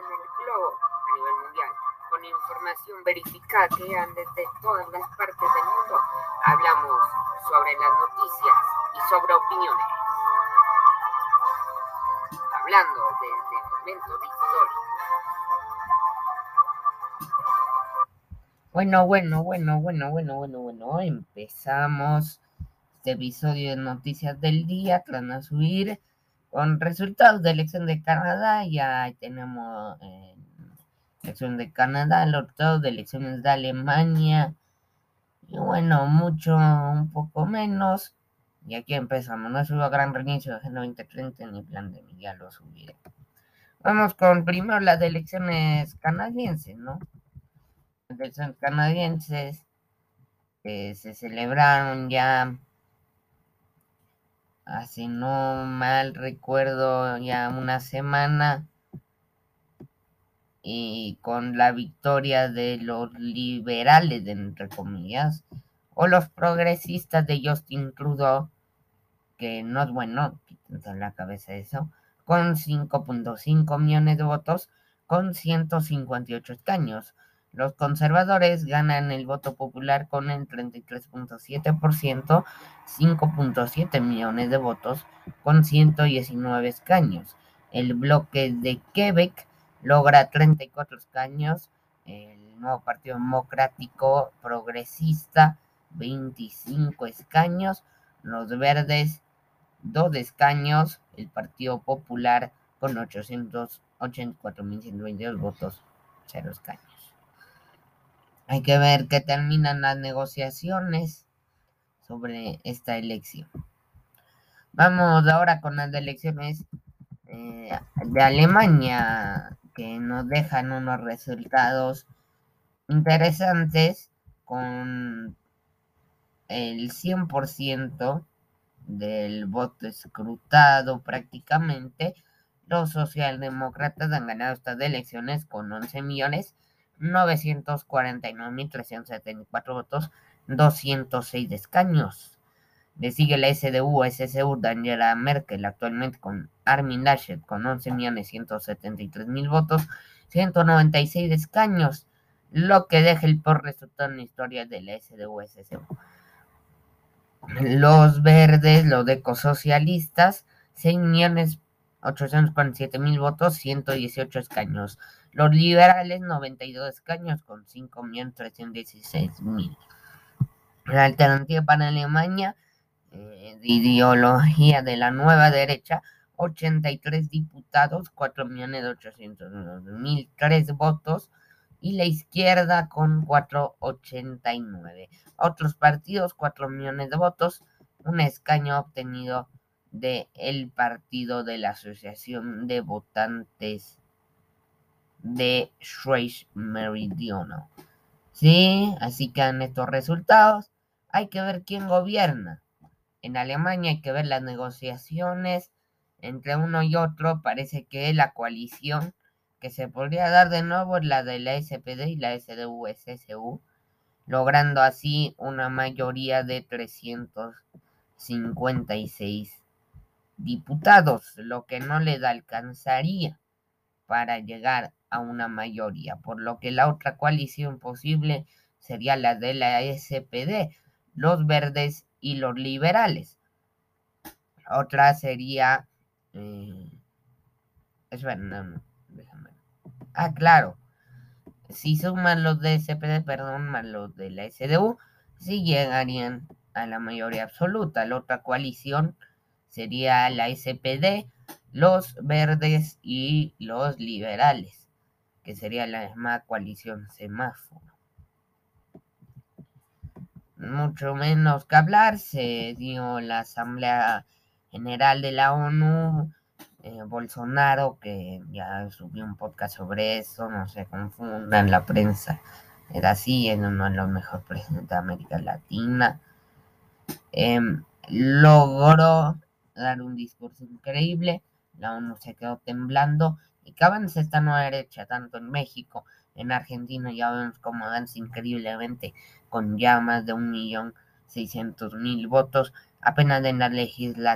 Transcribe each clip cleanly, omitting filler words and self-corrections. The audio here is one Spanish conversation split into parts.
el globo a nivel mundial, con información verificada que llegan desde todas las partes del mundo. Hablamos sobre las noticias y sobre opiniones. Hablando desde momentos históricos. Bueno. Empezamos este episodio de Noticias del Día que van a subir con resultados de elección de Canadá. Ya tenemos elección de Canadá, los resultados de elecciones de Alemania. Y bueno, un poco menos. Y aquí empezamos. No subo gran reinicio de Agenda 2030 ni plan de mí, ya lo subiré. Vamos con primero las elecciones canadienses, ¿no? Las elecciones canadienses que se celebraron ya hace, no mal recuerdo, ya una semana, y con la victoria de los liberales, entre comillas, o los progresistas de Justin Trudeau, que no es bueno, quítense en la cabeza eso, con 5.5 millones de votos, con 158 escaños. Los conservadores ganan el voto popular con el 33.7%, 5.7 millones de votos, con 119 escaños. El bloque de Quebec logra 34 escaños. El nuevo Partido Democrático Progresista, 25 escaños. Los verdes, 2 escaños. El Partido Popular con 884.122 votos, 0 escaños. Hay que ver qué terminan las negociaciones sobre esta elección. Vamos ahora con las elecciones de Alemania, que nos dejan unos resultados interesantes, con el 100% del voto escrutado prácticamente. Los socialdemócratas han ganado estas elecciones con 11.949.374 votos, 206 escaños. Le sigue la SDU de Angela Merkel, actualmente con Armin Laschet, con 11.173.000 votos, 196 escaños, lo que deja el peor resultado en la historia de la SDU. Los verdes, los ecosocialistas, 6.847.000 votos, 118 escaños. Los liberales, 92 escaños, con 5.316.000. La alternativa para Alemania, de ideología de la nueva derecha, 83 diputados, 4.801.003 votos, y la izquierda con 489. Otros partidos, 4 millones de votos, un escaño obtenido del partido de la Asociación de Votantes de Schweiz Meridional. Sí, así quedan estos resultados. Hay que ver quién gobierna. En Alemania hay que ver las negociaciones entre uno y otro. Parece que la coalición que se podría dar de nuevo es la de la SPD y la SDU-CSU, logrando así una mayoría de 356 diputados, lo que no les alcanzaría para llegar a una mayoría, por lo que la otra coalición posible sería la de la SPD, los verdes y los liberales. Otra sería déjame. Claro, si suman los de SPD, más los de la SDU, sí llegarían a la mayoría absoluta. La otra coalición sería la SPD, los verdes y los liberales, que sería la misma coalición semáforo. Mucho menos que hablar, se dio la Asamblea General de la ONU. Bolsonaro, que ya subió un podcast sobre eso, no se confundan, la prensa era así, es uno de los mejores presidentes de América Latina. Logró dar un discurso increíble, la ONU se quedó temblando, y que avanza esta nueva derecha, tanto en México, en Argentina, ya vemos cómo avanza increíblemente, con ya más de 1.600.000 votos, apenas en las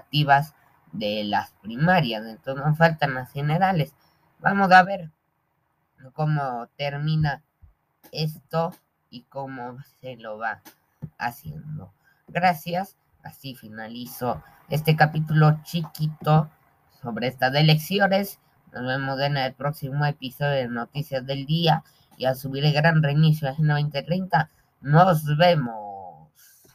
legislativas de las primarias. Entonces nos faltan las generales. Vamos a ver cómo termina esto y cómo se lo va haciendo. Gracias, así finalizo este capítulo chiquito sobre estas elecciones. Nos vemos en el próximo episodio de Noticias del Día y a subir el gran reinicio a G 2030. Nos vemos.